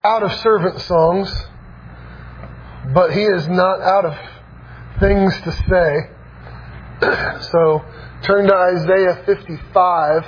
out of servant songs, but he is not out of things to say. So turn to Isaiah 55.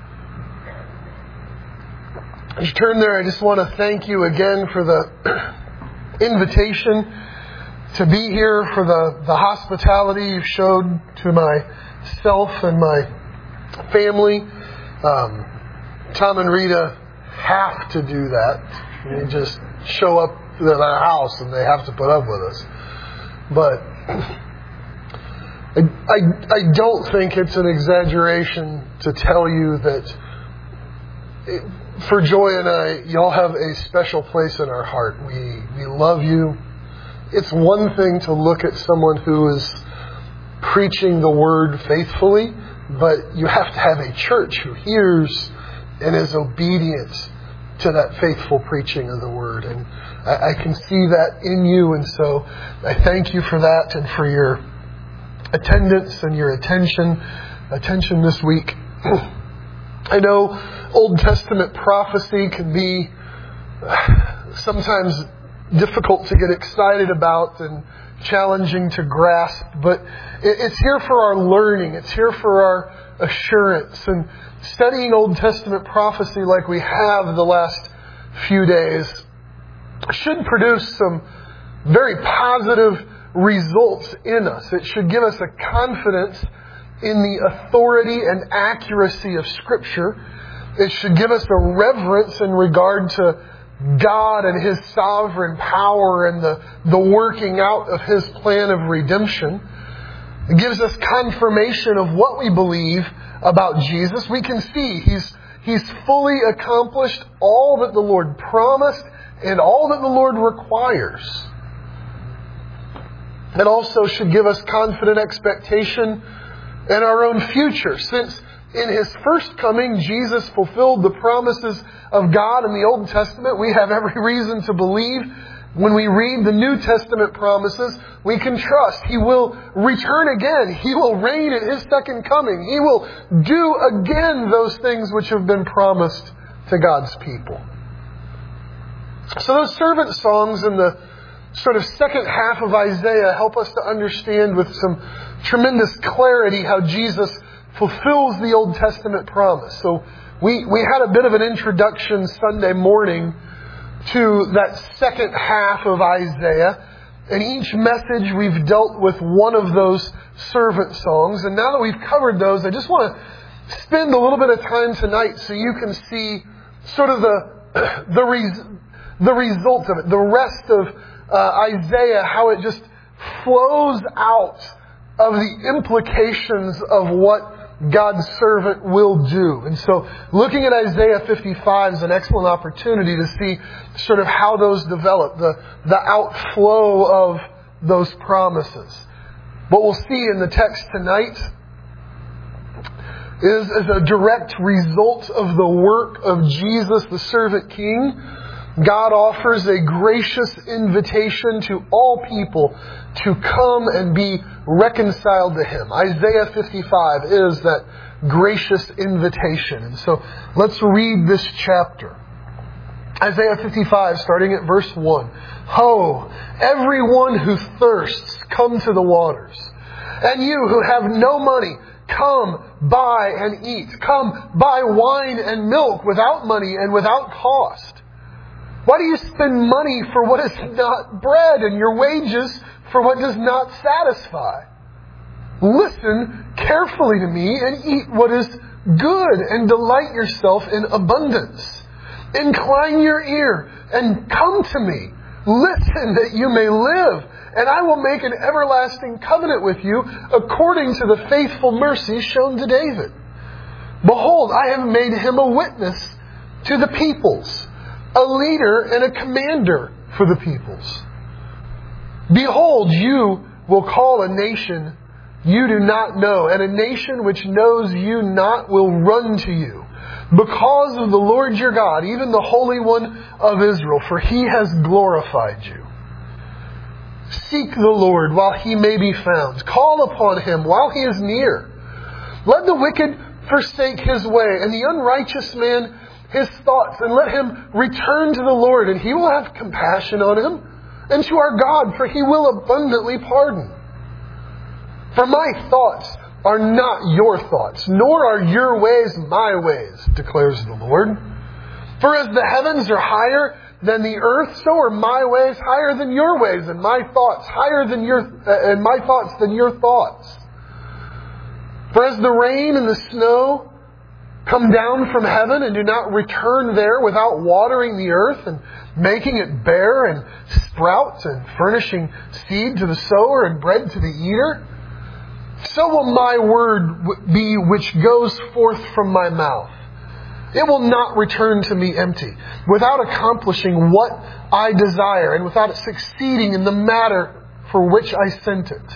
As you turn there, I just want to thank you again for the invitation to be here, for the hospitality you showed to myself and my family. Tom and Rita have to do that. They just show up at our house and they have to put up with us. But I don't think it's an exaggeration to tell you that for Joy and I, y'all have a special place in our heart. We love you. It's one thing to look at someone who is preaching the word faithfully, but you have to have a church who hears and is obedient to that faithful preaching of the word. And I can see that in you, and so I thank you for that and for your attendance and your attention this week. I know Old Testament prophecy can be sometimes difficult to get excited about and challenging to grasp, but it's here for our learning. It's here for our assurance. And studying Old Testament prophecy like we have the last few days should produce some very positive results in us. It should give us a confidence in the authority and accuracy of Scripture. It should give us a reverence in regard to God and His sovereign power and the working out of His plan of redemption. It gives us confirmation of what we believe about Jesus. We can see He's fully accomplished all that the Lord promised and all that the Lord requires. It also should give us confident expectation in our own future, since in His first coming, Jesus fulfilled the promises of God in the Old Testament. We have every reason to believe when we read the New Testament promises, we can trust He will return again. He will reign at His second coming. He will do again those things which have been promised to God's people. So those servant songs in the sort of second half of Isaiah help us to understand with some tremendous clarity how Jesus fulfills the Old Testament promise. So we had a bit of an introduction Sunday morning to that second half of Isaiah. In each message we've dealt with one of those servant songs. And now that we've covered those, I just want to spend a little bit of time tonight so you can see sort of the result of it. The rest of Isaiah, how it just flows out of the implications of what God's servant will do. And so looking at Isaiah 55 is an excellent opportunity to see sort of how those develop, the outflow of those promises. What we'll see in the text tonight is as a direct result of the work of Jesus, the servant king, God offers a gracious invitation to all people to come and be reconciled to Him. Isaiah 55 is that gracious invitation. And so let's read this chapter. Isaiah 55, starting at verse 1. Ho, everyone who thirsts, come to the waters. And you who have no money, come, buy and eat. Come, buy wine and milk without money and without cost. Why do you spend money for what is not bread and your wages for what does not satisfy? Listen carefully to me and eat what is good and delight yourself in abundance. Incline your ear and come to me. Listen that you may live, and I will make an everlasting covenant with you according to the faithful mercy shown to David. Behold, I have made him a witness to the peoples, a leader and a commander for the peoples. Behold, you will call a nation you do not know, and a nation which knows you not will run to you, because of the Lord your God, even the Holy One of Israel, for He has glorified you. Seek the Lord while He may be found. Call upon Him while He is near. Let the wicked forsake his way, and the unrighteous man his thoughts and let him return to the Lord, and He will have compassion on him, and to our God, for He will abundantly pardon. For my thoughts are not your thoughts, nor are your ways my ways, declares the Lord. For as the heavens are higher than the earth, so are my ways higher than your ways, and my thoughts higher than my thoughts than your thoughts. For as the rain and the snow come down from heaven and do not return there without watering the earth and making it bear and sprout and furnishing seed to the sower and bread to the eater, so will my word be which goes forth from my mouth. It will not return to me empty, without accomplishing what I desire and without it succeeding in the matter for which I sent it.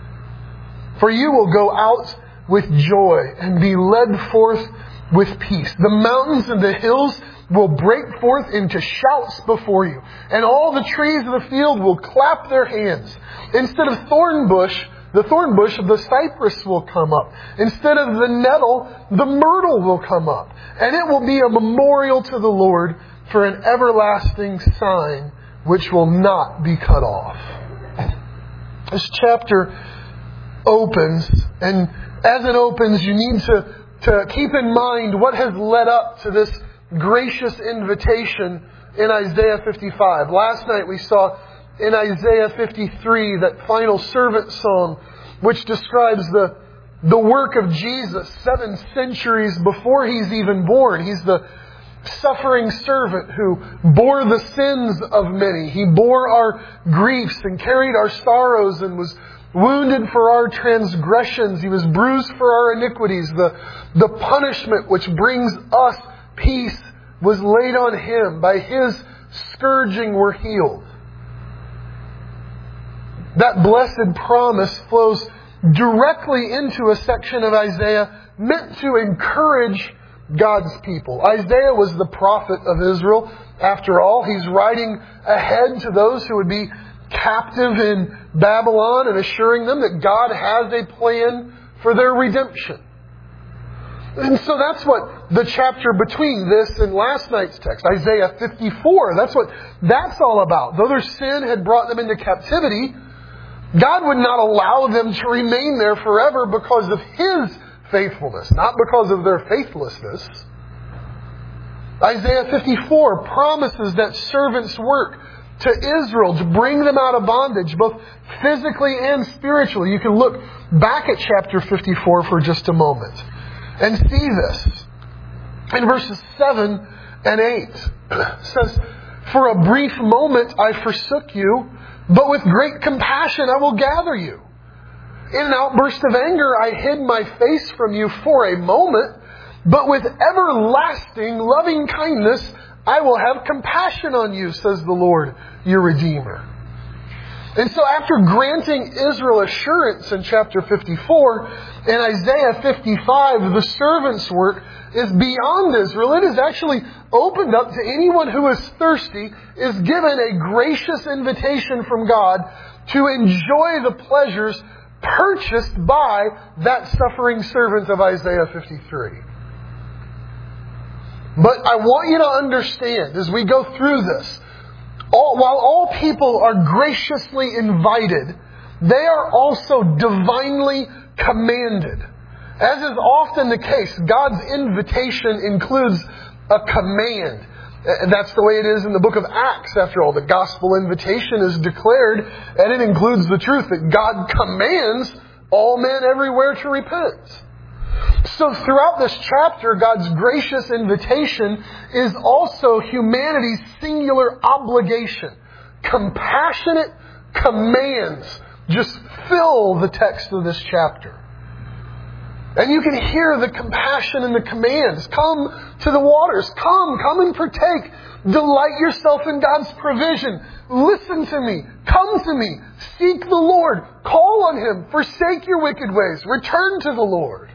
For you will go out with joy and be led forth with peace. The mountains and the hills will break forth into shouts before you, and all the trees of the field will clap their hands. Instead of the thorn bush of the cypress will come up. Instead of the nettle, the myrtle will come up. And it will be a memorial to the Lord for an everlasting sign which will not be cut off. This chapter opens, and as it opens, you need to keep in mind what has led up to this gracious invitation in Isaiah 55. Last night we saw in Isaiah 53 that final servant song, which describes the work of Jesus 7 centuries before He's even born. He's the suffering servant who bore the sins of many. He bore our griefs and carried our sorrows and was wounded for our transgressions. He was bruised for our iniquities. The punishment which brings us peace was laid on Him. By His scourging we're healed. That blessed promise flows directly into a section of Isaiah meant to encourage God's people. Isaiah was the prophet of Israel. After all, he's writing ahead to those who would be captive in Babylon and assuring them that God has a plan for their redemption. And so that's what the chapter between this and last night's text, Isaiah 54, that's what that's all about. Though their sin had brought them into captivity, God would not allow them to remain there forever because of His faithfulness, not because of their faithlessness. Isaiah 54 promises that servant's work to Israel to bring them out of bondage, both physically and spiritually. You can look back at chapter 54 for just a moment and see this. In verses 7 and 8, it says, "For a brief moment I forsook you, but with great compassion I will gather you. In an outburst of anger I hid my face from you for a moment, but with everlasting loving kindness I will have compassion on you, says the Lord, your Redeemer." And so after granting Israel assurance in chapter 54, in Isaiah 55, the servant's work is beyond Israel. It is actually opened up to anyone who is thirsty, is given a gracious invitation from God to enjoy the pleasures purchased by that suffering servant of Isaiah 53. But I want you to understand, as we go through this, while all people are graciously invited, they are also divinely commanded. As is often the case, God's invitation includes a command. That's the way it is in the book of Acts, after all. The gospel invitation is declared, and it includes the truth that God commands all men everywhere to repent. So throughout this chapter, God's gracious invitation is also humanity's singular obligation. Compassionate commands just fill the text of this chapter. And you can hear the compassion in the commands. Come to the waters. Come and partake. Delight yourself in God's provision. Listen to me. Come to me. Seek the Lord. Call on Him. Forsake your wicked ways. Return to the Lord.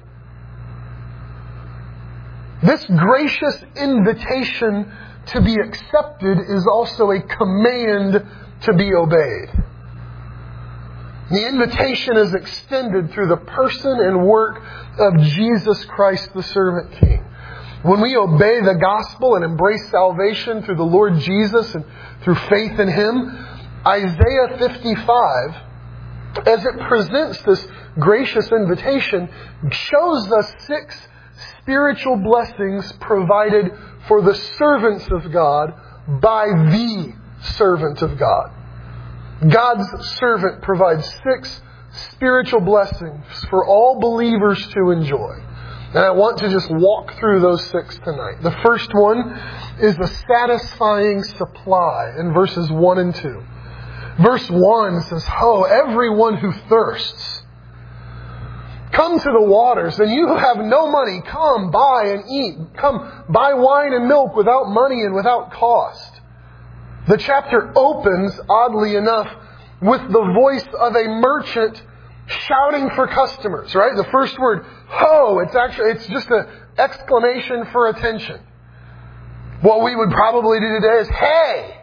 This gracious invitation to be accepted is also a command to be obeyed. The invitation is extended through the person and work of Jesus Christ, the servant King. When we obey the gospel and embrace salvation through the Lord Jesus and through faith in Him, Isaiah 55, as it presents this gracious invitation, shows us 6 spiritual blessings provided for the servants of God by the servant of God. God's servant provides 6 spiritual blessings for all believers to enjoy. And I want to just walk through those 6 tonight. The first one is a satisfying supply in verses 1 and 2. Verse 1 says, "Ho, everyone who thirsts, come to the waters, and you who have no money, come buy and eat. Come buy wine and milk without money and without cost." The chapter opens, oddly enough, with the voice of a merchant shouting for customers, right? The first word, ho, it's just an exclamation for attention. What we would probably do today is, hey!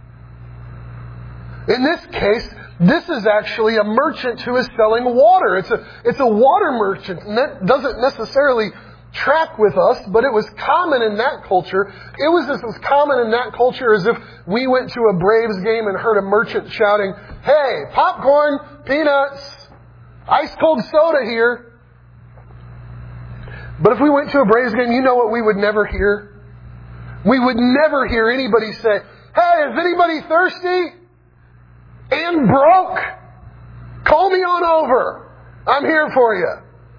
In this case, this is actually a merchant who is selling water. It's a water merchant, and that doesn't necessarily track with us, but it was common in that culture. It was as common in that culture as if we went to a Braves game and heard a merchant shouting, "Hey, popcorn, peanuts, ice cold soda here." But if we went to a Braves game, you know what we would never hear? We would never hear anybody say, "Hey, is anybody thirsty and broke? Call me on over. I'm here for you."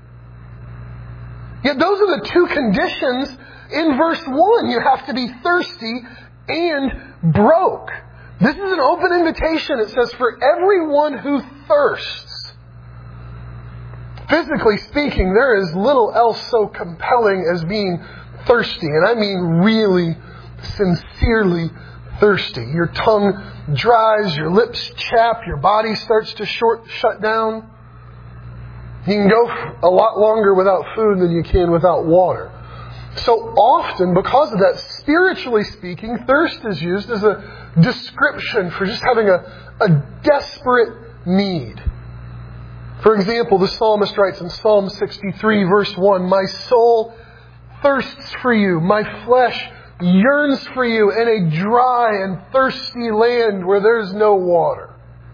Yet those are the 2 conditions in verse 1. You have to be thirsty and broke. This is an open invitation. It says, for everyone who thirsts. Physically speaking, there is little else so compelling as being thirsty. And I mean really, sincerely thirsty. Your tongue dries, your lips chap, your body starts to shut down. You can go a lot longer without food than you can without water. So often, because of that, spiritually speaking, thirst is used as a description for just having a desperate need. For example, the psalmist writes in Psalm 63, verse 1, "My soul thirsts for you, my flesh yearns for you in a dry and thirsty land where there's no water."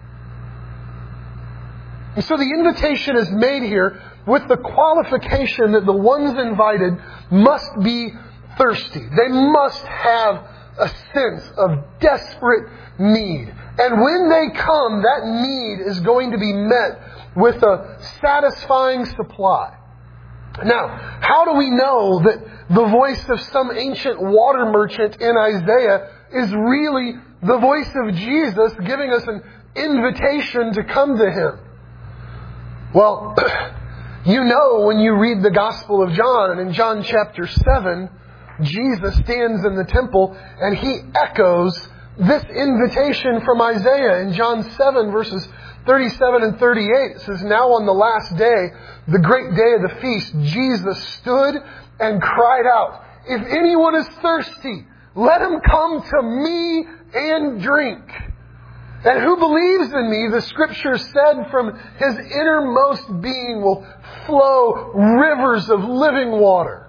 And so the invitation is made here with the qualification that the ones invited must be thirsty. They must have a sense of desperate need. And when they come, that need is going to be met with a satisfying supply. Now, how do we know that the voice of some ancient water merchant in Isaiah is really the voice of Jesus giving us an invitation to come to Him? Well, you know when you read the Gospel of John, and in John chapter 7, Jesus stands in the temple and He echoes this invitation from Isaiah. In John 7, verses 37 and 38, it says, "Now on the last day, the great day of the feast, Jesus stood and cried out, 'If anyone is thirsty, let him come to me and drink. And who believes in me, the Scripture said, from his innermost being will flow rivers of living water.'"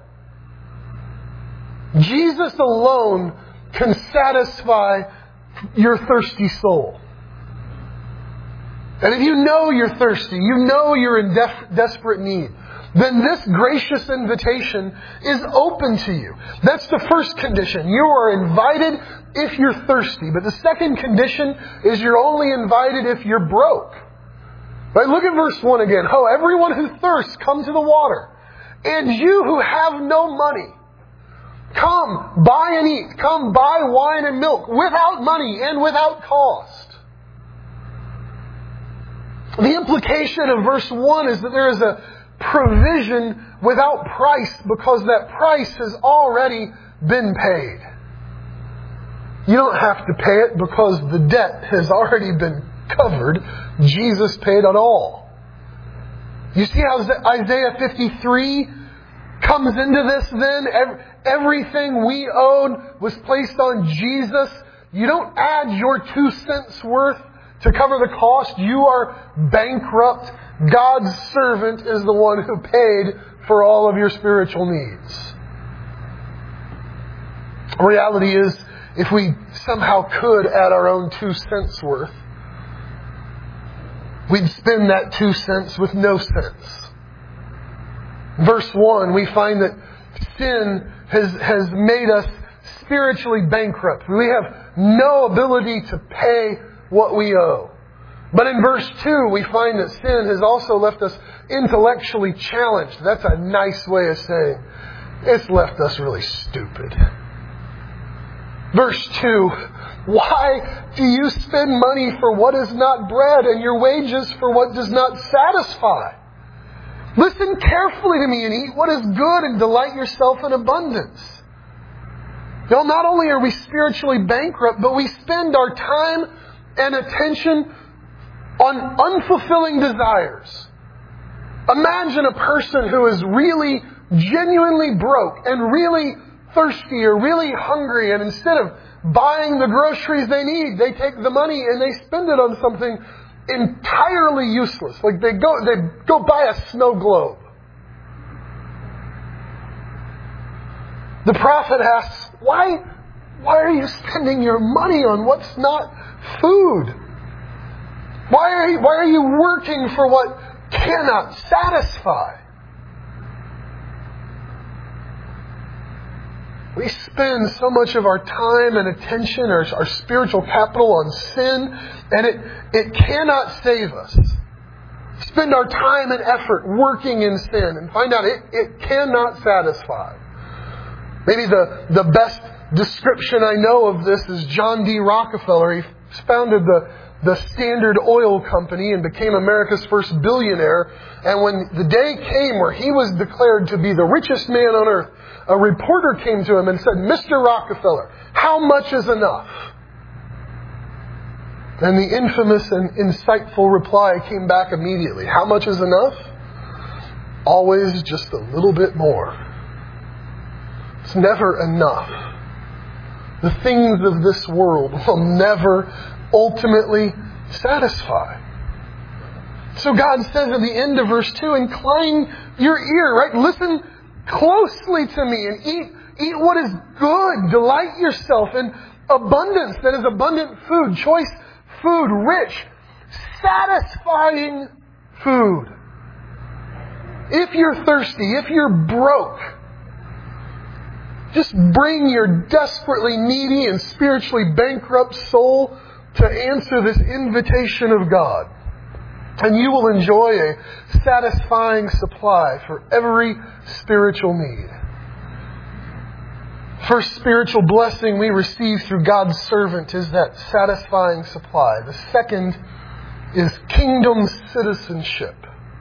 Jesus alone can satisfy your thirsty soul. And if you know you're thirsty, you know you're in desperate need, then this gracious invitation is open to you. That's the first condition. You are invited if you're thirsty. But the second condition is you're only invited if you're broke. Right? Look at verse 1 again. "Ho, everyone who thirsts, come to the water. And you who have no money, come, buy and eat. Come, buy wine and milk without money and without cost." The implication of verse 1 is that there is a provision without price because that price has already been paid. You don't have to pay it because the debt has already been covered. Jesus paid it all. You see how Isaiah 53 comes into this then? Everything we owed was placed on Jesus. You don't add your 2 cents worth to cover the cost. You are bankrupt. God's servant is the one who paid for all of your spiritual needs. Reality is, if we somehow could add our own 2 cents worth, we'd spend that 2 cents with no sense. Verse 1, we find that sin has made us spiritually bankrupt. We have no ability to pay what we owe. But in verse 2, we find that sin has also left us intellectually challenged. That's a nice way of saying it's left us really stupid. Verse 2, why do you spend money for what is not bread and your wages for what does not satisfy? Listen carefully to me and eat what is good and delight yourself in abundance. Now, not only are we spiritually bankrupt, but we spend our time and attention on unfulfilling desires. Imagine a person who is really, genuinely broke and really thirsty or really hungry, and instead of buying the groceries they need, they take the money and they spend it on something entirely useless. Like they go buy a snow globe. The prophet asks, why are you spending your money on what's not food? Why are you working for what cannot satisfy? We spend so much of our time and attention, our spiritual capital on sin, and it cannot save us. Spend our time and effort working in sin and find out it cannot satisfy. Maybe the best description I know of this is John D. Rockefeller. He founded the Standard Oil Company and became America's first billionaire. And when the day came where he was declared to be the richest man on earth, a reporter came to him and said, "Mr. Rockefeller, how much is enough?" And the infamous and insightful reply came back immediately. How much is enough? Always just a little bit more. It's never enough. The things of this world will never ultimately satisfy. So God says at the end of verse 2, incline your ear, right? Listen closely to me and eat what is good. Delight yourself in abundance, that is abundant food, choice food, rich, satisfying food. If you're thirsty, if you're broke, just bring your desperately needy and spiritually bankrupt soul to answer this invitation of God. And you will enjoy a satisfying supply for every spiritual need. First spiritual blessing we receive through God's servant is that satisfying supply. The second is kingdom citizenship.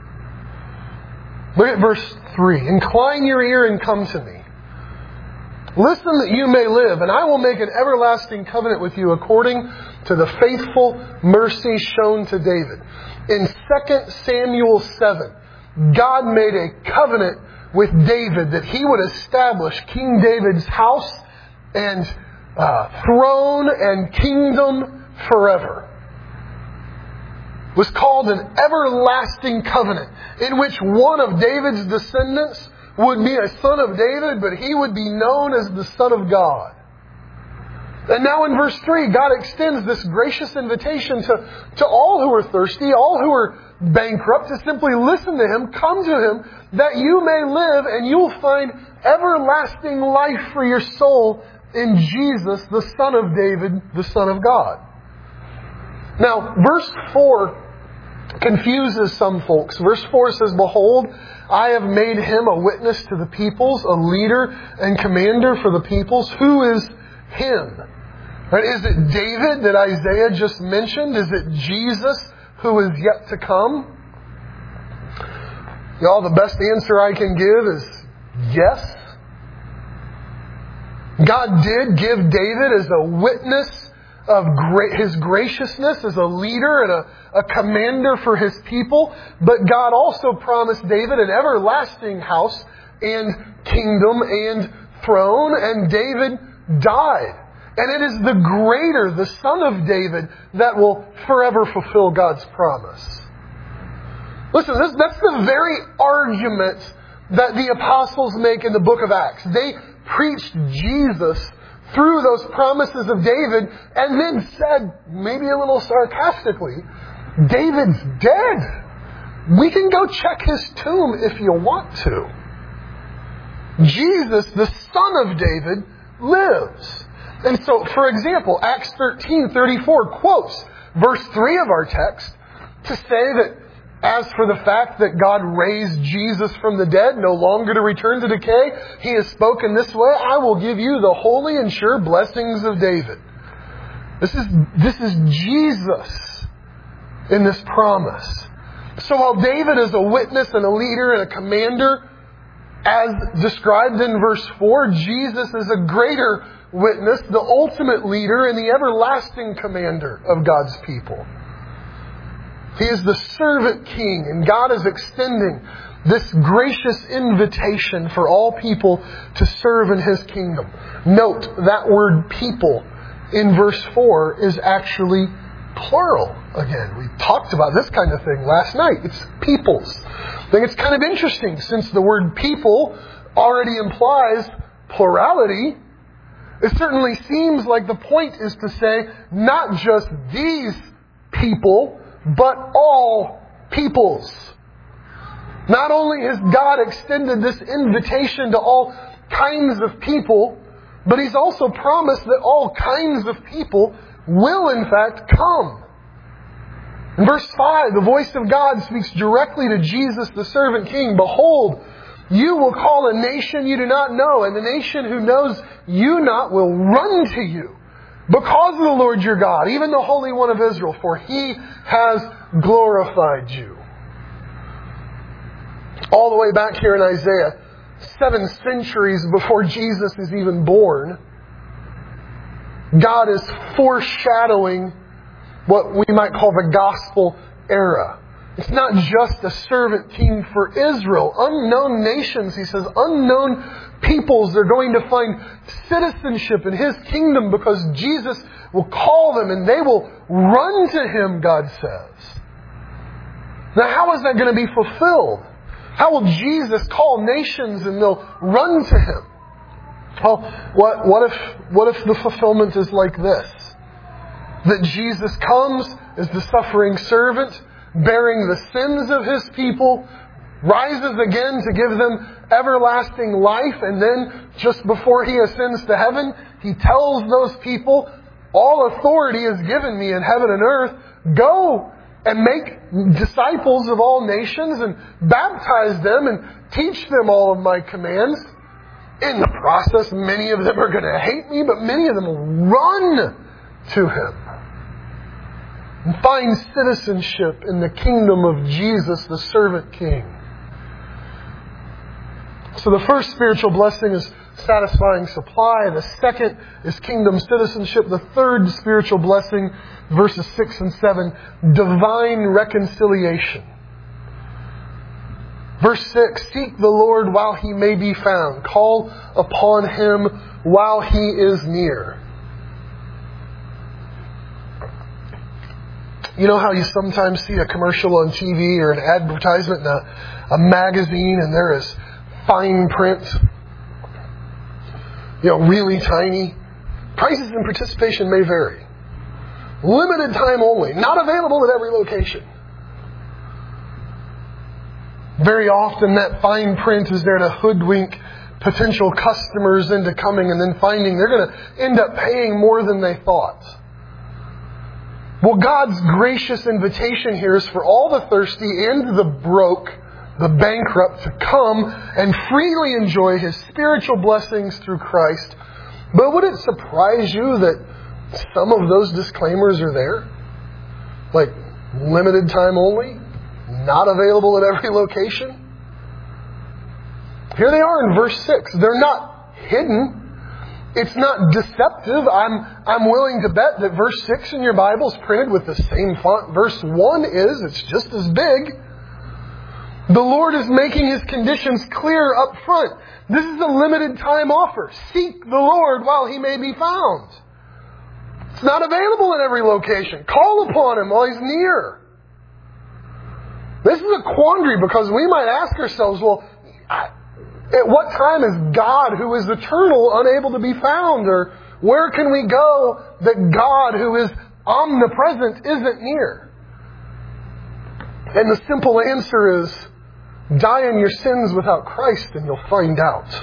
Look at verse 3. Incline your ear and come to me. Listen that you may live, and I will make an everlasting covenant with you according to the faithful mercy shown to David. In 2 Samuel 7, God made a covenant with David that he would establish King David's house and throne and kingdom forever. It was called an everlasting covenant in which one of David's descendants would be a son of David, but he would be known as the Son of God. And now in verse 3, God extends this gracious invitation to all who are thirsty, all who are bankrupt, to simply listen to Him, come to Him, that you may live and you will find everlasting life for your soul in Jesus, the Son of David, the Son of God. Now, verse 4 confuses some folks. Verse 4 says, "Behold, I have made him a witness to the peoples, a leader and commander for the peoples." Who is him? Right? Is it David that Isaiah just mentioned? Is it Jesus who is yet to come? Y'all, the best answer I can give is yes. God did give David as a witness of His graciousness as a leader and a commander for His people. But God also promised David an everlasting house and kingdom and throne. And David died. And it is the greater, the Son of David, that will forever fulfill God's promise. Listen, that's the very argument that the apostles make in the book of Acts. They preached Jesus through those promises of David and then said, maybe a little sarcastically, David's dead. We can go check his tomb if you want to. Jesus, the son of David, lives. And so, for example, Acts 13:34 quotes verse 3 of our text to say that as for the fact that God raised Jesus from the dead, no longer to return to decay, He has spoken this way, I will give you the holy and sure blessings of David. This is Jesus in this promise. So while David is a witness and a leader and a commander, as described in verse 4, Jesus is a greater witness, the ultimate leader and the everlasting commander of God's people. He is the servant king, and God is extending this gracious invitation for all people to serve in His kingdom. Note that word people in verse 4 is actually plural again. We talked about this kind of thing last night. It's peoples. I think it's kind of interesting since the word people already implies plurality. It certainly seems like the point is to say not just these people, but all peoples. Not only has God extended this invitation to all kinds of people, but He's also promised that all kinds of people will in fact come. In verse 5, the voice of God speaks directly to Jesus, the servant king. Behold, you will call a nation you do not know, and the nation who knows you not will run to you because of the Lord your God, even the Holy One of Israel, for He has glorified you. All the way back here in Isaiah, 7 centuries before Jesus is even born, God is foreshadowing what we might call the gospel era. It's not just a servant king for Israel. Unknown nations, He says, unknown peoples are going to find citizenship in His kingdom because Jesus will call them and they will run to Him, God says. Now, how is that going to be fulfilled? How will Jesus call nations and they'll run to Him? Well, what if the fulfillment is like this? That Jesus comes as the suffering servant, bearing the sins of His people, rises again to give them everlasting life, and then just before He ascends to heaven, He tells those people, all authority is given me in heaven and earth. Go and make disciples of all nations and baptize them and teach them all of my commands. In the process, many of them are going to hate me, but many of them will run to Him and find citizenship in the kingdom of Jesus, the servant king. So the first spiritual blessing is satisfying supply. The second is kingdom citizenship. The third spiritual blessing, verses 6 and 7, divine reconciliation. Verse 6, seek the Lord while He may be found. Call upon Him while He is near. You know how you sometimes see a commercial on TV or an advertisement in a magazine and there is fine print, really tiny. Prices and participation may vary. Limited time only. Not available at every location. Very often that fine print is there to hoodwink potential customers into coming and then finding they're going to end up paying more than they thought. Well, God's gracious invitation here is for all the thirsty and the broke, the bankrupt, to come and freely enjoy His spiritual blessings through Christ. But would it surprise you that some of those disclaimers are there? Like, limited time only? Not available at every location? Here they are in verse 6. They're not hidden. It's not deceptive. I'm willing to bet that verse 6 in your Bible is printed with the same font verse 1 is. It's just as big. The Lord is making His conditions clear up front. This is a limited time offer. Seek the Lord while He may be found. It's not available in every location. Call upon Him while He's near. This is a quandary because we might ask ourselves, well, at what time is God, who is eternal, unable to be found? Or Where can we go that God, who is omnipresent, isn't near? And the simple answer is, die in your sins without Christ and you'll find out.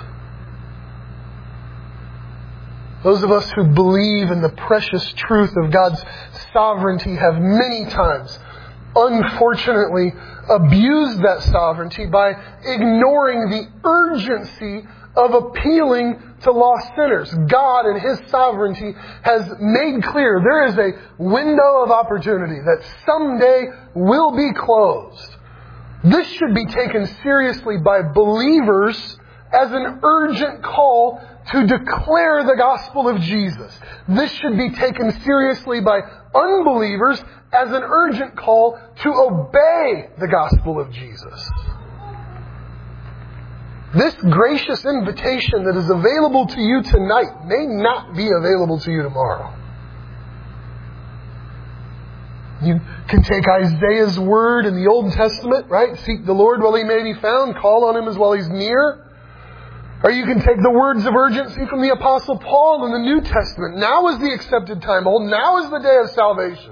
Those of us who believe in the precious truth of God's sovereignty have many times, unfortunately, abused that sovereignty by ignoring the urgency of appealing to lost sinners. God in His sovereignty has made clear there is a window of opportunity that someday will be closed. This should be taken seriously by believers as an urgent call to declare the gospel of Jesus. This should be taken seriously by unbelievers as an urgent call to obey the gospel of Jesus. This gracious invitation that is available to you tonight may not be available to you tomorrow. You can take Isaiah's word in the Old Testament, right? Seek the Lord while He may be found. Call on Him as while He's near. Or you can take the words of urgency from the Apostle Paul in the New Testament. Now is the accepted time. Behold, now is the day of salvation.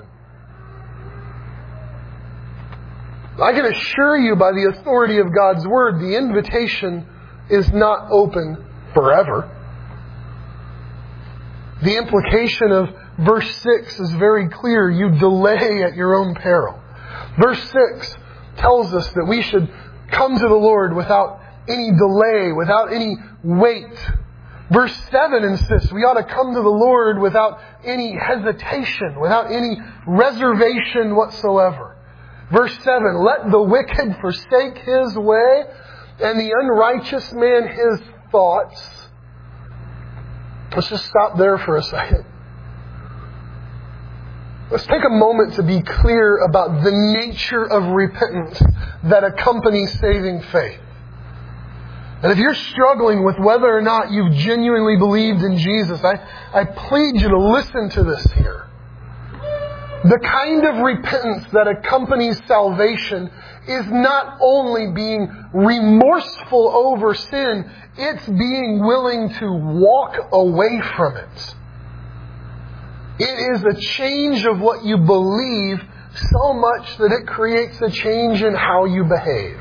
I can assure you by the authority of God's Word, the invitation is not open forever. The implication of verse 6 is very clear. You delay at your own peril. Verse 6 tells us that we should come to the Lord without any delay, without any wait. Verse 7 insists we ought to come to the Lord without any hesitation, without any reservation whatsoever. Verse 7, let the wicked forsake his way, and the unrighteous man his thoughts. Let's just stop there for a second. Let's take a moment to be clear about the nature of repentance that accompanies saving faith. And if you're struggling with whether or not you've genuinely believed in Jesus, I plead you to listen to this here. The kind of repentance that accompanies salvation is not only being remorseful over sin, it's being willing to walk away from it. It is a change of what you believe so much that it creates a change in how you behave.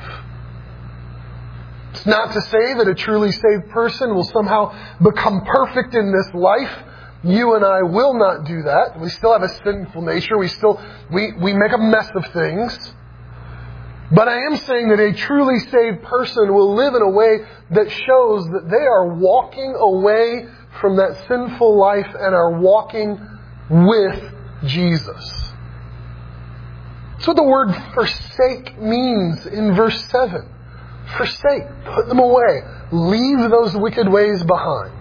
It's not to say that a truly saved person will somehow become perfect in this life. You and I will not do that. We still have a sinful nature. We make a mess of things. But I am saying that a truly saved person will live in a way that shows that they are walking away from that sinful life and are walking with Jesus. That's what the word forsake means in verse 7. Forsake. Put them away. Leave those wicked ways behind.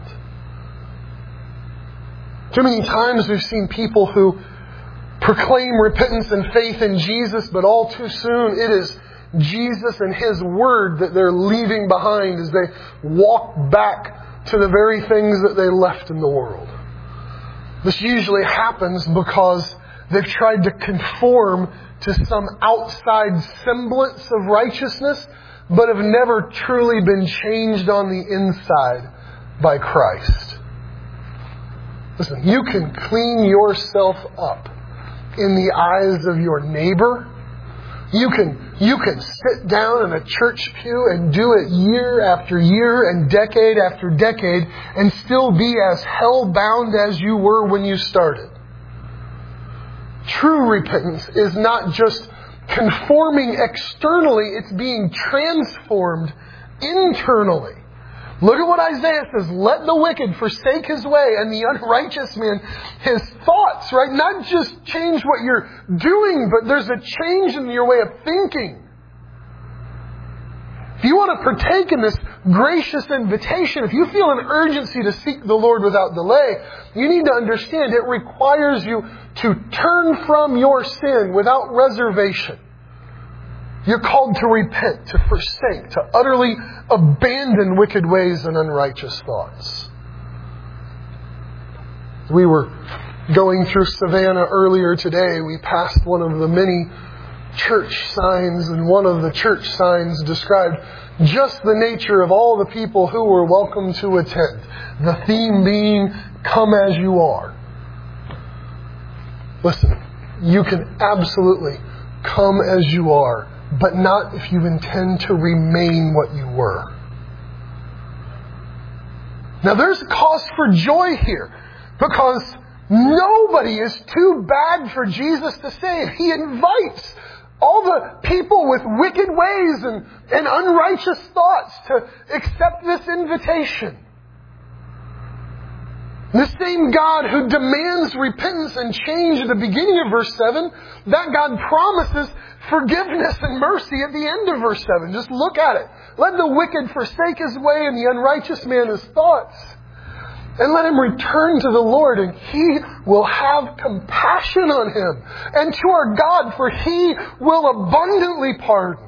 Too many times we've seen people who proclaim repentance and faith in Jesus, but all too soon it is Jesus and His Word that they're leaving behind as they walk back to the very things that they left in the world. This usually happens because they've tried to conform to some outside semblance of righteousness, but have never truly been changed on the inside by Christ. Listen, you can clean yourself up in the eyes of your neighbor. You can sit down in a church pew and do it year after year and decade after decade and still be as hell-bound as you were when you started. True repentance is not just conforming externally, it's being transformed internally. Look at what Isaiah says. Let the wicked forsake his way and the unrighteous man his thoughts, right? Not just change what you're doing, but there's a change in your way of thinking. If you want to partake in this gracious invitation, if you feel an urgency to seek the Lord without delay, you need to understand it requires you to turn from your sin without reservation. You're called to repent, to forsake, to utterly abandon wicked ways and unrighteous thoughts. We were going through Savannah earlier today. We passed one of the many church signs, and one of the church signs described just the nature of all the people who were welcome to attend. The theme being, come as you are. Listen, you can absolutely come as you are, but not if you intend to remain what you were. Now there's a cause for joy here, because nobody is too bad for Jesus to save. He invites all the people with wicked ways and unrighteous thoughts to accept this invitation. The same God who demands repentance and change at the beginning of verse 7, that God promises forgiveness and mercy at the end of verse 7. Just look at it. Let the wicked forsake his way and the unrighteous man his thoughts. And let him return to the Lord, and He will have compassion on him. And to our God, for He will abundantly pardon.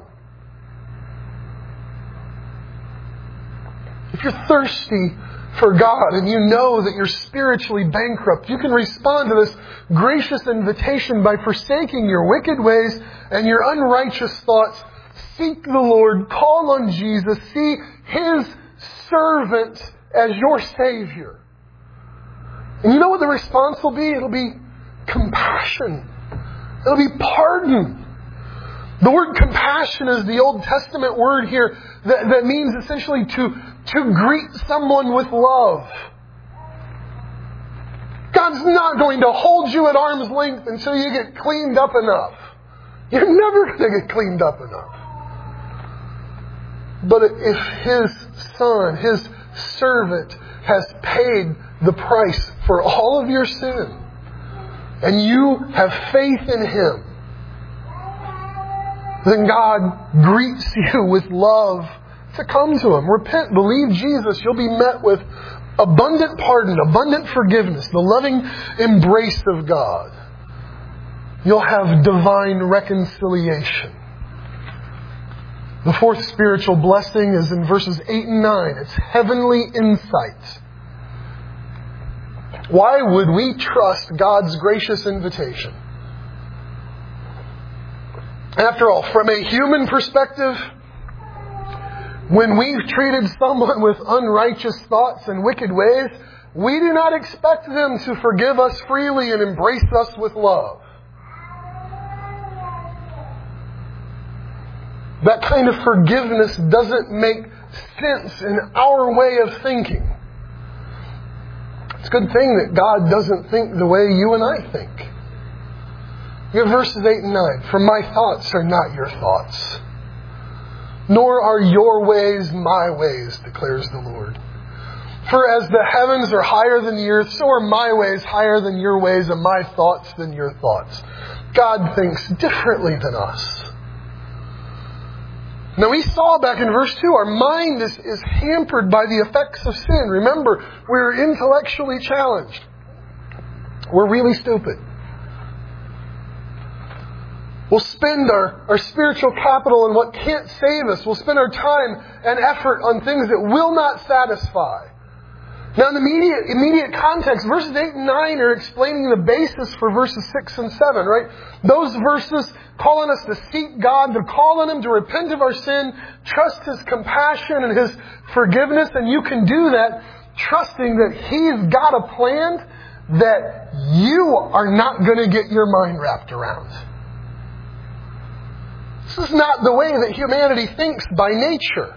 If you're thirsty for God and you know that you're spiritually bankrupt, you can respond to this gracious invitation by forsaking your wicked ways and your unrighteous thoughts. Seek the Lord, call on Jesus, see His servant as your Savior. And you know what the response will be? It'll be compassion. It'll be pardon. The word compassion is the Old Testament word here that means essentially to greet someone with love. God's not going to hold you at arm's length until you get cleaned up enough. You're never going to get cleaned up enough. But if His Son, His servant, has paid the price for all of your sin, and you have faith in Him, then God greets you with love to come to Him. Repent, believe Jesus. You'll be met with abundant pardon, abundant forgiveness, the loving embrace of God. You'll have divine reconciliation. The fourth spiritual blessing is in verses 8 and 9. It's heavenly insight. Why would we trust God's gracious invitation? After all, from a human perspective, when we've treated someone with unrighteous thoughts and wicked ways, we do not expect them to forgive us freely and embrace us with love. That kind of forgiveness doesn't make sense in our way of thinking. It's a good thing that God doesn't think the way you and I think. You have verses 8 and 9. For my thoughts are not your thoughts, nor are your ways my ways, declares the Lord. For as the heavens are higher than the earth, so are my ways higher than your ways, and my thoughts than your thoughts. God thinks differently than us. Now we saw back in verse 2, our mind is hampered by the effects of sin. Remember, we're intellectually challenged. We're really stupid. We'll spend our spiritual capital on what can't save us. We'll spend our time and effort on things that will not satisfy. Now in the immediate context, verses 8 and 9 are explaining the basis for verses 6 and 7, right? Those verses calling us to seek God, to call on Him, to repent of our sin, trust His compassion and His forgiveness, and you can do that trusting that He's got a plan that you are not going to get your mind wrapped around. This is not the way that humanity thinks by nature.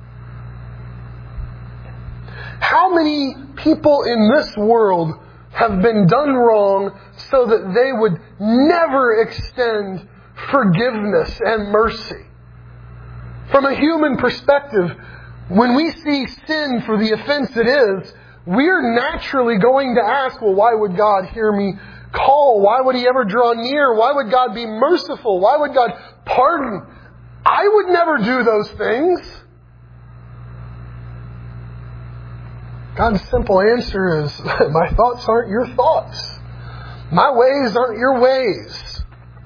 How many people in this world have been done wrong so that they would never extend forgiveness and mercy? From a human perspective, when we see sin for the offense it is, we're naturally going to ask, well, why would God hear me call? Why would He ever draw near? Why would God be merciful? Why would God pardon? I would never do those things. God's simple answer is, my thoughts aren't your thoughts. My ways aren't your ways.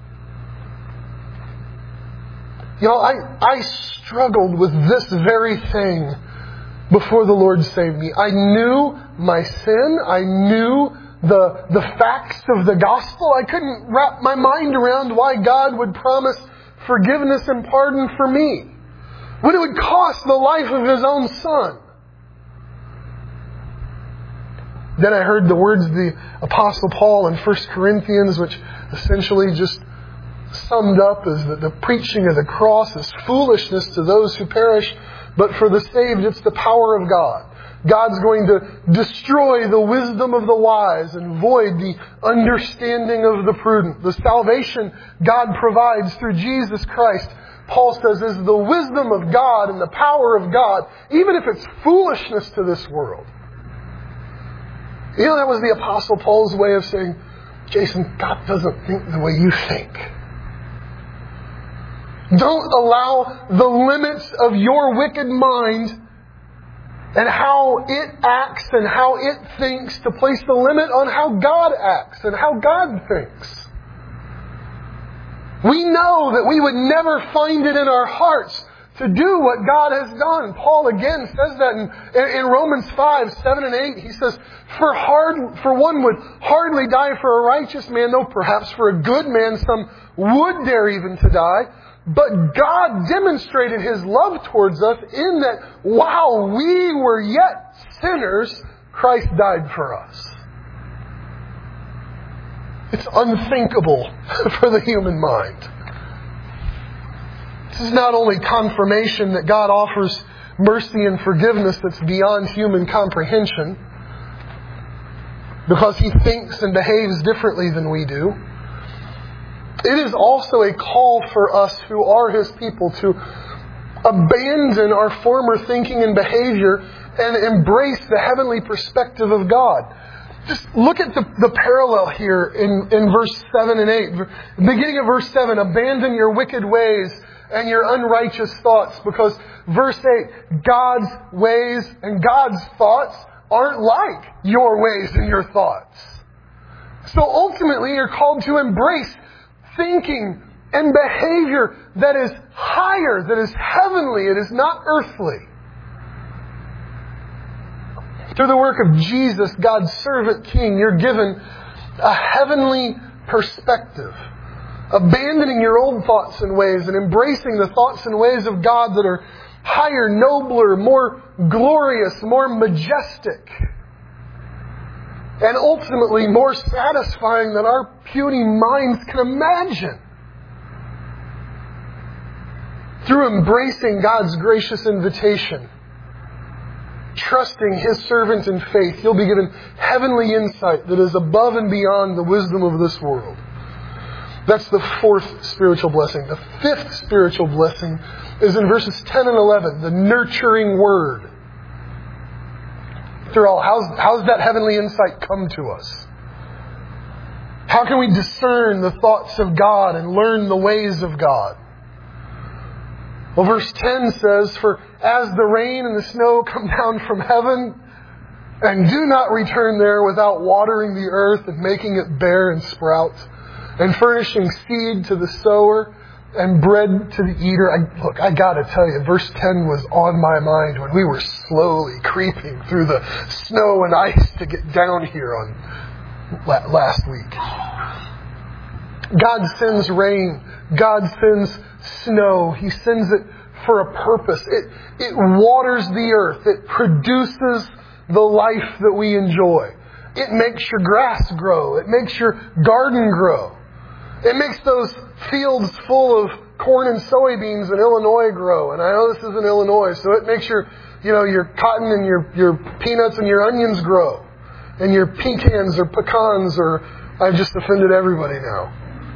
You know, I struggled with this very thing before the Lord saved me. I knew my sin. I knew the facts of the gospel. I couldn't wrap my mind around why God would promise forgiveness and pardon for me when it would cost the life of His own Son. Then I heard the words of the Apostle Paul in 1 Corinthians, which essentially just summed up as that the preaching of the cross is foolishness to those who perish, but for the saved it's the power of God. God's going to destroy the wisdom of the wise and void the understanding of the prudent. The salvation God provides through Jesus Christ, Paul says, is the wisdom of God and the power of God, even if it's foolishness to this world. You know, that was the Apostle Paul's way of saying, Jason, God doesn't think the way you think. Don't allow the limits of your wicked mind and how it acts and how it thinks to place the limit on how God acts and how God thinks. We know that we would never find it in our hearts to do what God has done. Paul again says that in Romans 5, 7 and 8. He says, For one would hardly die for a righteous man, though perhaps for a good man some would dare even to die. But God demonstrated His love towards us in that while we were yet sinners, Christ died for us. It's unthinkable for the human mind. This is not only confirmation that God offers mercy and forgiveness that's beyond human comprehension, because He thinks and behaves differently than we do. It is also a call for us who are His people to abandon our former thinking and behavior and embrace the heavenly perspective of God. Just look at the parallel here in verse 7 and 8. Beginning of verse 7, abandon your wicked ways and your unrighteous thoughts, because verse 8, God's ways and God's thoughts aren't like your ways and your thoughts. So ultimately you're called to embrace thinking and behavior that is higher, that is heavenly, it is not earthly. Through the work of Jesus, God's servant king, you're given a heavenly perspective. Abandoning your old thoughts and ways and embracing the thoughts and ways of God that are higher, nobler, more glorious, more majestic, and ultimately more satisfying than our puny minds can imagine. Through embracing God's gracious invitation, trusting His servant in faith, you'll be given heavenly insight that is above and beyond the wisdom of this world. That's the fourth spiritual blessing. The fifth spiritual blessing is in verses 10 and 11, the nurturing word. After all, how's that heavenly insight come to us? How can we discern the thoughts of God and learn the ways of God? Well, verse 10 says, For as the rain and the snow come down from heaven, and do not return there without watering the earth and making it bear and sprout, and furnishing seed to the sower and bread to the eater. I got to tell you, verse 10 was on my mind when we were slowly creeping through the snow and ice to get down here on last week. God sends rain. God sends snow. He sends it for a purpose. It waters the earth. It produces the life that we enjoy. It makes your grass grow. It makes your garden grow. It makes those fields full of corn and soybeans in Illinois grow. And I know this isn't Illinois, so it makes your cotton and your peanuts and your onions grow. And your pecans or pecans, or I've just offended everybody now.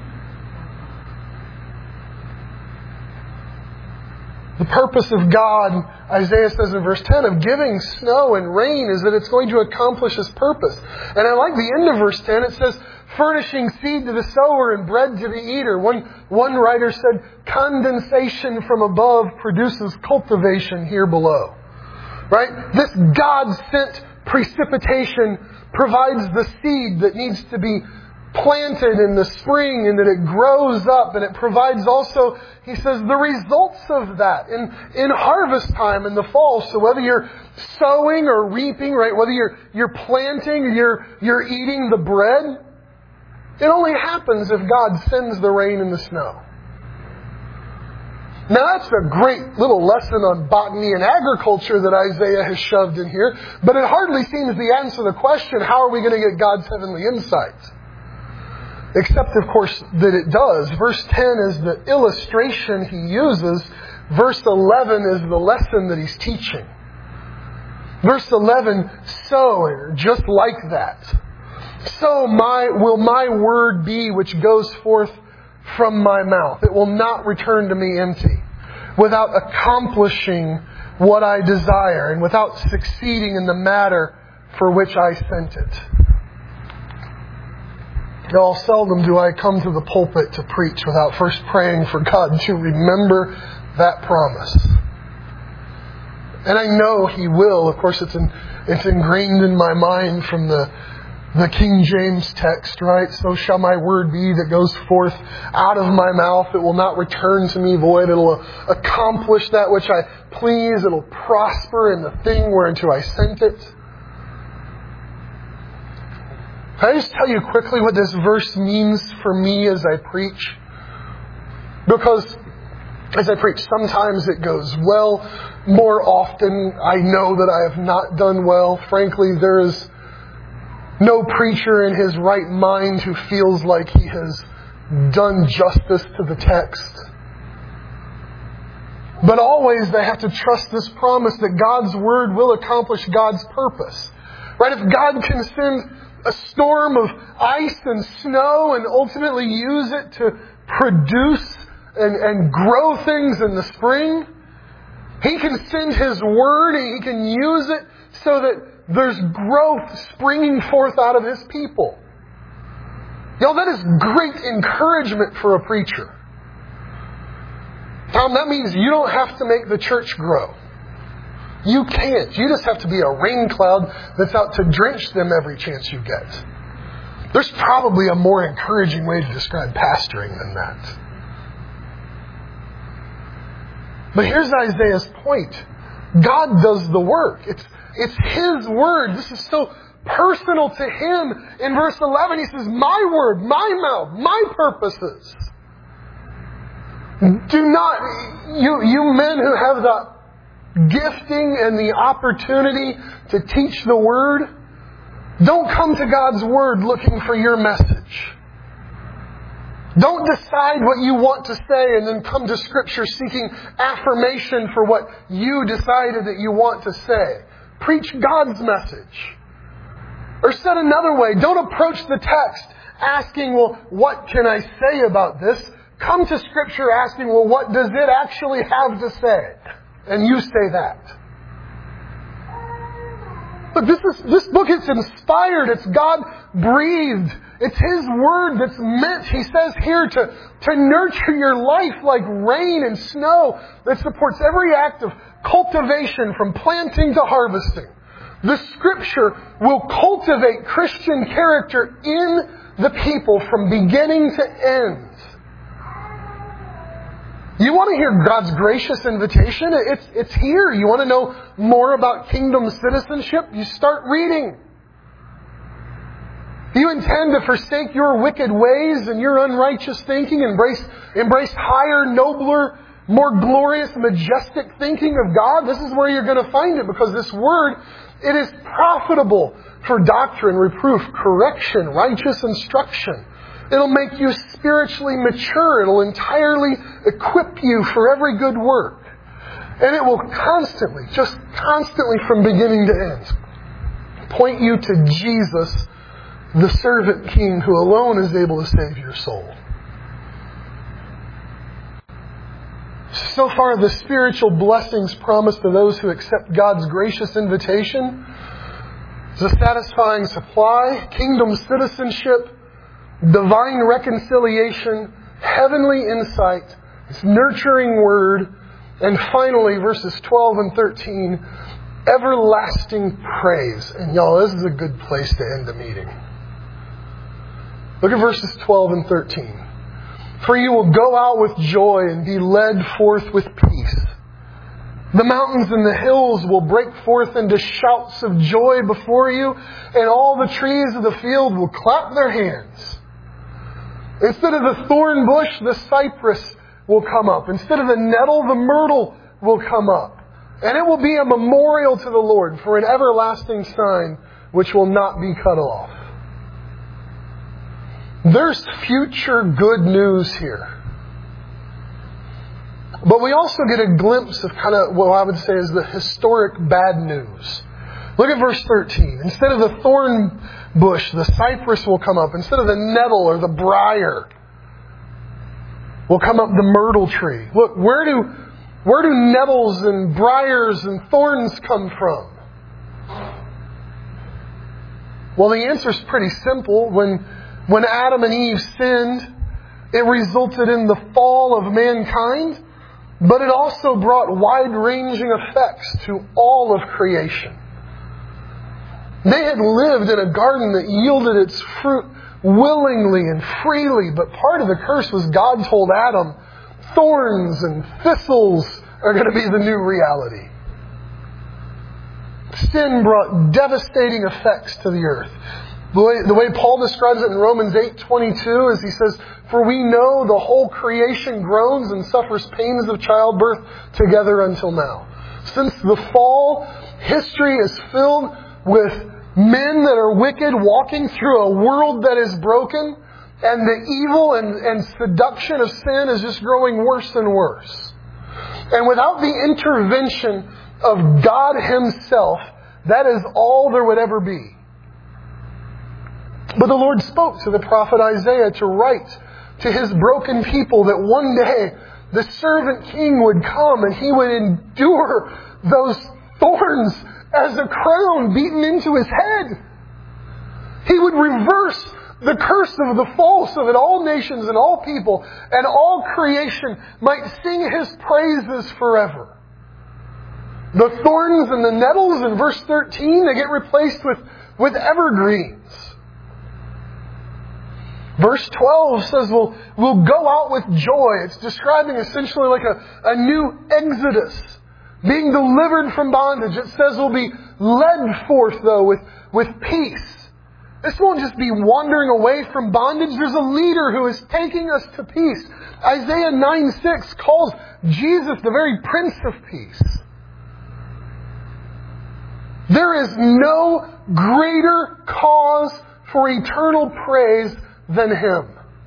The purpose of God, Isaiah says in verse 10, of giving snow and rain is that it's going to accomplish His purpose. And I like the end of verse 10. It says, furnishing seed to the sower and bread to the eater. One writer said, condensation from above produces cultivation here below. Right? This God-sent precipitation provides the seed that needs to be planted in the spring and that it grows up and it provides also, he says, the results of that in harvest time in the fall. So whether you're sowing or reaping, right, whether you're planting or you're eating the bread, it only happens if God sends the rain and the snow. Now that's a great little lesson on botany and agriculture that Isaiah has shoved in here, but it hardly seems the answer to the question, how are we going to get God's heavenly insight? Except, of course, that it does. Verse 10 is the illustration he uses. Verse 11 is the lesson that he's teaching. Verse 11, so, just like that. So will my word be which goes forth from my mouth. It will not return to me empty, without accomplishing what I desire and without succeeding in the matter for which I sent it. Now, seldom do I come to the pulpit to preach without first praying for God to remember that promise. And I know He will. Of course, it's ingrained in my mind from the King James text, right? So shall my word be that goes forth out of my mouth. It will not return to me void. It will accomplish that which I please. It will prosper in the thing whereunto I sent it. Can I just tell you quickly what this verse means for me as I preach? Because as I preach, sometimes it goes well. More often, I know that I have not done well. Frankly, there is no preacher in his right mind who feels like he has done justice to the text. But always they have to trust this promise that God's Word will accomplish God's purpose. Right? If God can send a storm of ice and snow and ultimately use it to produce and grow things in the spring, He can send His Word and He can use it so that there's growth springing forth out of His people. That is great encouragement for a preacher. Tom, that means you don't have to make the church grow. You can't. You just have to be a rain cloud that's out to drench them every chance you get. There's probably a more encouraging way to describe pastoring than that. But here's Isaiah's point. God does the work. It's His Word. This is so personal to Him. In verse 11, He says, my word, my mouth, my purposes. Do not, you men who have the gifting and the opportunity to teach the Word, don't come to God's Word looking for your message. Don't decide what you want to say and then come to Scripture seeking affirmation for what you decided that you want to say. Preach God's message. Or said another way, don't approach the text asking, well, what can I say about this? Come to Scripture asking, well, what does it actually have to say? And you say that. But this book is inspired. It's God-breathed. It's His Word that's meant, He says here, to nurture your life like rain and snow that supports every act of cultivation from planting to harvesting. The Scripture will cultivate Christian character in the people from beginning to end. You want to hear God's gracious invitation? It's here. You want to know more about kingdom citizenship? You start reading. You intend to forsake your wicked ways and your unrighteous thinking, embrace higher, nobler, more glorious, majestic thinking of God. This is where you're going to find it, because this Word, it is profitable for doctrine, reproof, correction, righteous instruction. It'll make you spiritually mature. It'll entirely equip you for every good work. And it will constantly, just constantly from beginning to end, point you to Jesus, the servant king who alone is able to save your soul. So far, the spiritual blessings promised to those who accept God's gracious invitation is a satisfying supply, kingdom citizenship, divine reconciliation, heavenly insight, His nurturing word, and finally, verses 12 and 13, everlasting praise. And y'all, this is a good place to end the meeting. Look at verses 12 and 13. For you will go out with joy and be led forth with peace. The mountains and the hills will break forth into shouts of joy before you, and all the trees of the field will clap their hands. Instead of the thorn bush, the cypress will come up. Instead of the nettle, the myrtle will come up. And it will be a memorial to the Lord for an everlasting sign which will not be cut off. There's future good news here. But we also get a glimpse of kind of what I would say is the historic bad news. Look at verse 13. Instead of the thorn bush, the cypress will come up. Instead of the nettle or the briar, will come up the myrtle tree. Look, where do nettles and briars and thorns come from? Well, the answer is pretty simple. When Adam and Eve sinned, it resulted in the fall of mankind, but it also brought wide-ranging effects to all of creation. They had lived in a garden that yielded its fruit willingly and freely, but part of the curse was God told Adam, thorns and thistles are going to be the new reality. Sin brought devastating effects to the earth. The way Paul describes it in Romans 8:22 is he says, for we know the whole creation groans and suffers pains of childbirth together until now. Since the fall, history is filled with men that are wicked walking through a world that is broken, and the evil and seduction of sin is just growing worse and worse. And without the intervention of God Himself, that is all there would ever be. But the Lord spoke to the prophet Isaiah to write to His broken people that one day the servant king would come and He would endure those thorns as a crown beaten into His head. He would reverse the curse of the fall so that all nations and all people and all creation might sing His praises forever. The thorns and the nettles in verse 13, they get replaced with evergreens. Verse 12 says we'll go out with joy. It's describing essentially like a new exodus, being delivered from bondage. It says we'll be led forth, though, with peace. This won't just be wandering away from bondage. There's a leader who is taking us to peace. Isaiah 9:6 calls Jesus the very Prince of Peace. There is no greater cause for eternal praise than Him.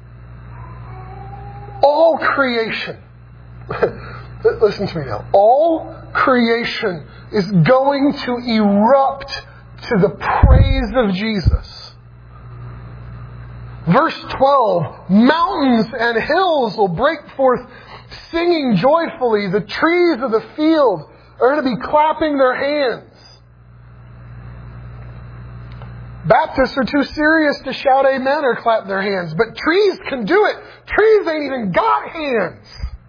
All creation, listen to me now, all creation is going to erupt to the praise of Jesus. Verse 12, mountains and hills will break forth singing joyfully. The trees of the field are going to be clapping their hands. Baptists are too serious to shout amen or clap their hands, but trees can do it. Trees ain't even got hands.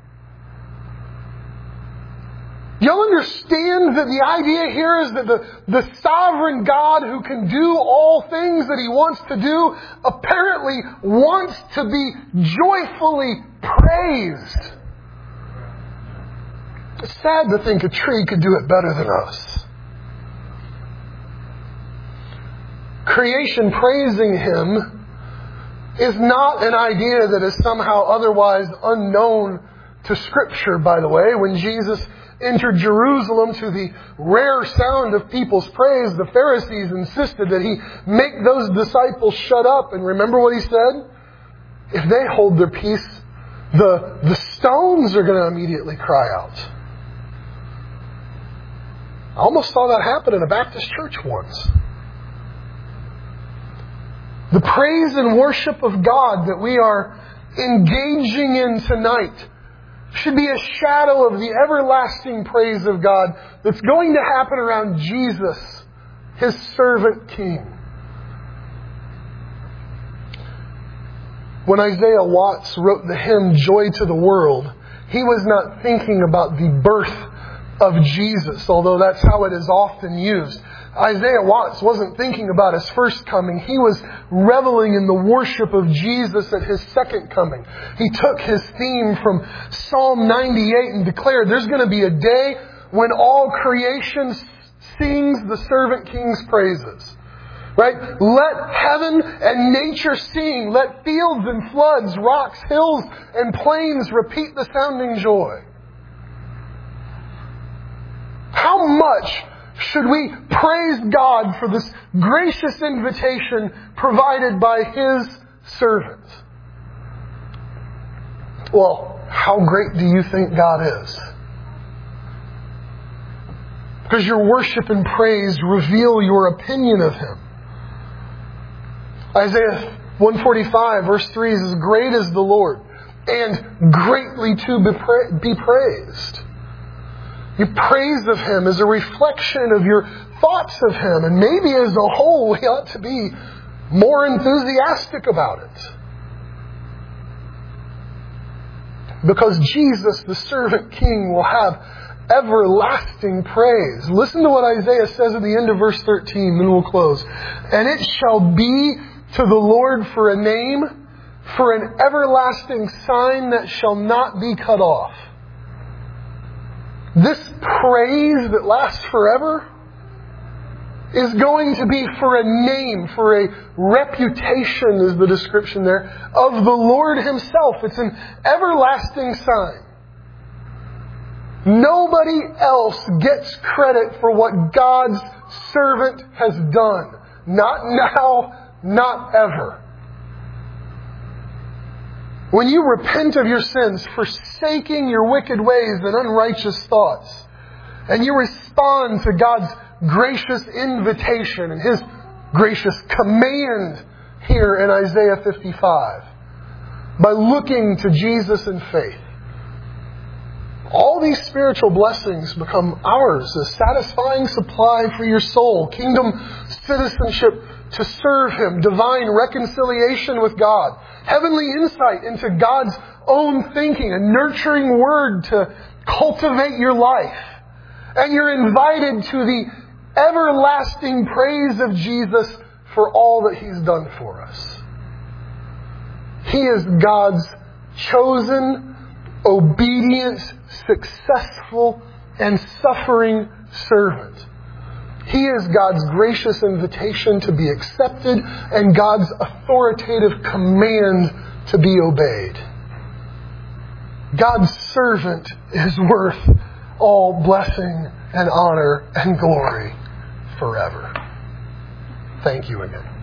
You'll understand that the idea here is that the sovereign God who can do all things that He wants to do apparently wants to be joyfully praised. It's sad to think a tree could do it better than us. Creation praising Him is not an idea that is somehow otherwise unknown to Scripture, by the way. When Jesus entered Jerusalem to the rare sound of people's praise, the Pharisees insisted that He make those disciples shut up. And remember what He said? If they hold their peace, the stones are going to immediately cry out. I almost saw that happen in a Baptist church once. The praise and worship of God that we are engaging in tonight should be a shadow of the everlasting praise of God that's going to happen around Jesus, His servant King. When Isaiah Watts wrote the hymn Joy to the World, he was not thinking about the birth of Jesus, although that's how it is often used. Isaiah Watts wasn't thinking about His first coming. He was reveling in the worship of Jesus at His second coming. He took His theme from Psalm 98 and declared there's going to be a day when all creation sings the servant king's praises. Right? Let heaven and nature sing. Let fields and floods, rocks, hills, and plains repeat the sounding joy. How much should we praise God for this gracious invitation provided by His servants? Well, how great do you think God is? Because your worship and praise reveal your opinion of Him. Isaiah 145 verse 3 says, "Great is the Lord, and greatly to be praised." Your praise of Him is a reflection of your thoughts of Him, and maybe as a whole we ought to be more enthusiastic about it. Because Jesus, the servant king, will have everlasting praise. Listen to what Isaiah says at the end of verse 13, then we'll close. "And it shall be to the Lord for a name, for an everlasting sign that shall not be cut off." This praise that lasts forever is going to be for a name, for a reputation is the description there, of the Lord Himself. It's an everlasting sign. Nobody else gets credit for what God's servant has done. Not now, not ever. When you repent of your sins, forsaking your wicked ways and unrighteous thoughts, and you respond to God's gracious invitation and His gracious command here in Isaiah 55, by looking to Jesus in faith, all these spiritual blessings become ours, a satisfying supply for your soul, kingdom citizenship to serve Him, divine reconciliation with God, heavenly insight into God's own thinking, a nurturing word to cultivate your life. And you're invited to the everlasting praise of Jesus for all that He's done for us. He is God's chosen, obedient, successful, and suffering servant. He is God's gracious invitation to be accepted and God's authoritative command to be obeyed. God's servant is worth all blessing and honor and glory forever. Thank you again.